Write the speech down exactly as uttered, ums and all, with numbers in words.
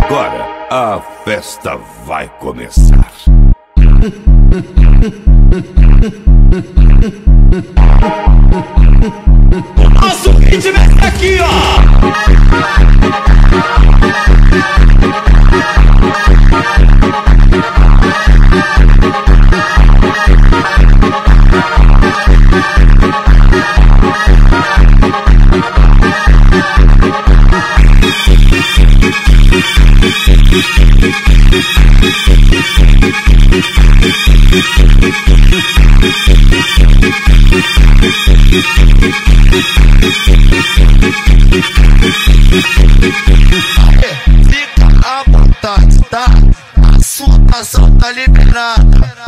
Agora a festa vai começar. Nosso ritmo é aqui, ó. Fica à vontade, tá? A sua ação tá liberada.